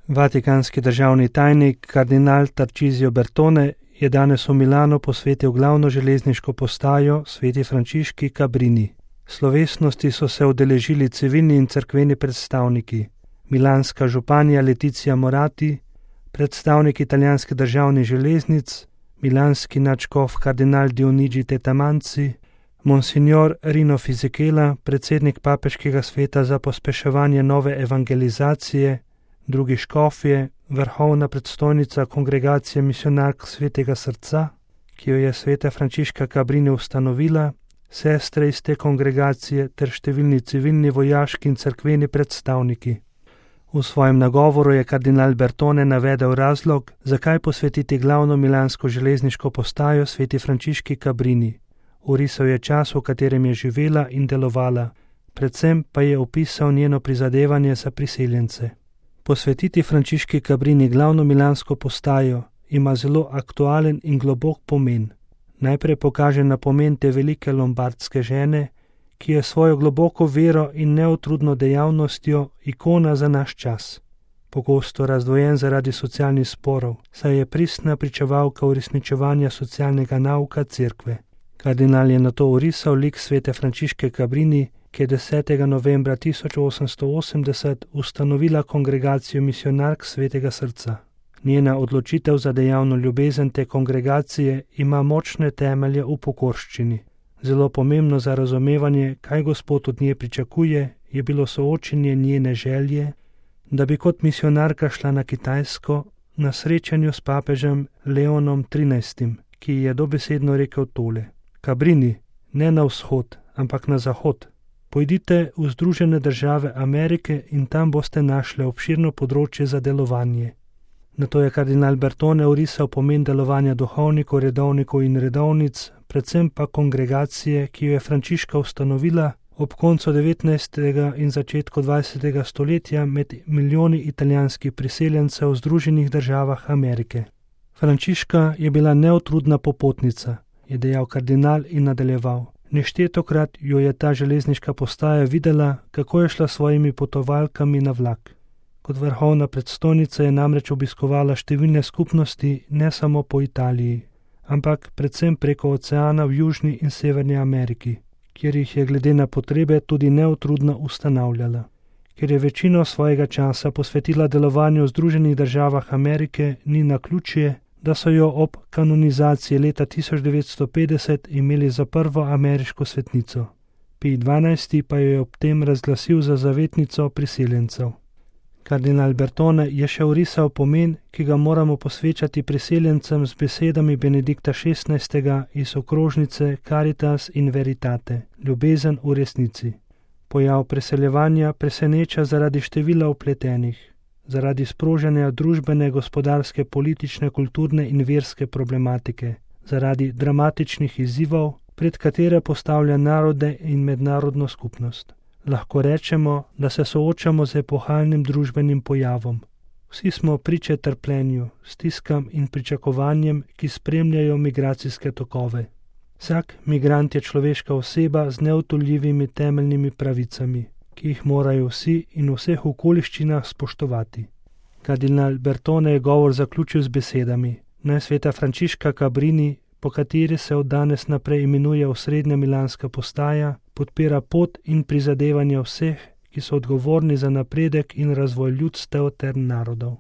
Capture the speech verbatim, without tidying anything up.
Vatikanski državni tajnik kardinal Tarcisio Bertone je danes v Milano posvetil glavno železniško postajo Sveti Frančiški Cabrini. Slovesnosti so se udeležili civilni in cerkveni predstavniki, milanska županja Letizia Morati, predstavnik italijanskih državnih železnic, milanski nadškof kardinal Dionigi Tetamanzi, monsignor Rino Fisichella, predsednik papeškega sveta za pospeševanje nove evangelizacije, drugi škofje, vrhovna predstojnica kongregacije misionark Svetega srca, ki jo je Sveta Frančiška Cabrini ustanovila, sestre iz te kongregacije ter številni civilni, vojaški in cerkveni predstavniki. V svojem nagovoru je kardinal Bertone navedel razlog, zakaj posvetiti glavno milansko železniško postajo Sveti Frančiški Cabrini. Orisal je čas, v katerem je živela in delovala, predvsem pa je opisal njeno prizadevanje za priseljence. Posvetiti Frančiški Cabrini glavno milansko postajo ima zelo aktualen in globok pomen. Najprej pokaže na pomen te velike lombardske žene, ki je svojo globoko vero in neutrudno dejavnostjo ikona za naš čas. Pogosto razdvojen zaradi socialnih sporov, saj je pristna pričevalka uresničevanja socialnega nauka cerkve. Kardinal je nato orisal lik Svete Frančiške Cabrini, ki je desetega novembra tisoč osemsto osemdeset ustanovila kongregacijo misionark Svetega srca. Njena odločitev za dejavno ljubezen te kongregacije ima močne temelje v pokorščini. Zelo pomembno za razumevanje, kaj Gospod od nje pričakuje, je bilo soočenje njene želje, da bi kot misionarka šla na Kitajsko na srečanju s papežem Leonom trinajstim, ki je dobesedno rekel tole: Cabrini, ne na vzhod, ampak na zahod. Pojdite v Združene države Amerike in tam boste našli obširno področje za delovanje. Nato je kardinal Bertone orisal pomen delovanja duhovnikov, redovnikov in redovnic, predvsem pa kongregacije, ki jo je Frančiška ustanovila ob koncu devetnajstega in začetku dvajsetega stoletja med milijoni italijanskih priseljencev v Združenih državah Amerike. Frančiška je bila neutrudna popotnica, je dejal kardinal in nadaljeval. Neštetokrat jo je ta železniška postaja videla, kako je šla s svojimi potovalkami na vlak. Kot vrhovna predstojnica je namreč obiskovala številne skupnosti ne samo po Italiji, ampak predvsem preko oceana v Južni in Severni Ameriki, kjer jih je glede na potrebe tudi neutrudno ustanavljala. Ker je večino svojega časa posvetila delovanju v Združenih državah Amerike, ni naključje, da so jo ob kanonizaciji leta tisoč devetsto petdeset imeli za prvo ameriško svetnico. Pij dvanajsti pa jo je ob tem razglasil za zavetnico priseljencev. Kardinal Bertone je še orisal pomen, ki ga moramo posvečati priseljencem z besedami Benedikta šestnajstega iz okrožnice Caritas in Veritate, ljubezen v resnici. Pojav preseljevanja preseneča zaradi števila vpletenih, zaradi sprožanja družbene, gospodarske, politične, kulturne in verske problematike, zaradi dramatičnih izzivov, pred katere postavlja narode in mednarodno skupnost. Lahko rečemo, da se soočamo z epohalnim družbenim pojavom. Vsi smo priče trpljenju, stiskam in pričakovanjem, ki spremljajo migracijske tokove. Vsak migrant je človeška oseba z neodtujljivimi temeljnimi pravicami, ki jih morajo vsi in v vseh okoliščinah spoštovati. Kardinal Bertone je govor zaključil z besedami: Naj Sveta Frančiška Cabrini, po kateri se od danes naprej imenuje osrednja milanska postaja, podpira pot in prizadevanja vseh, ki so odgovorni za napredek in razvoj ljudstev ter narodov.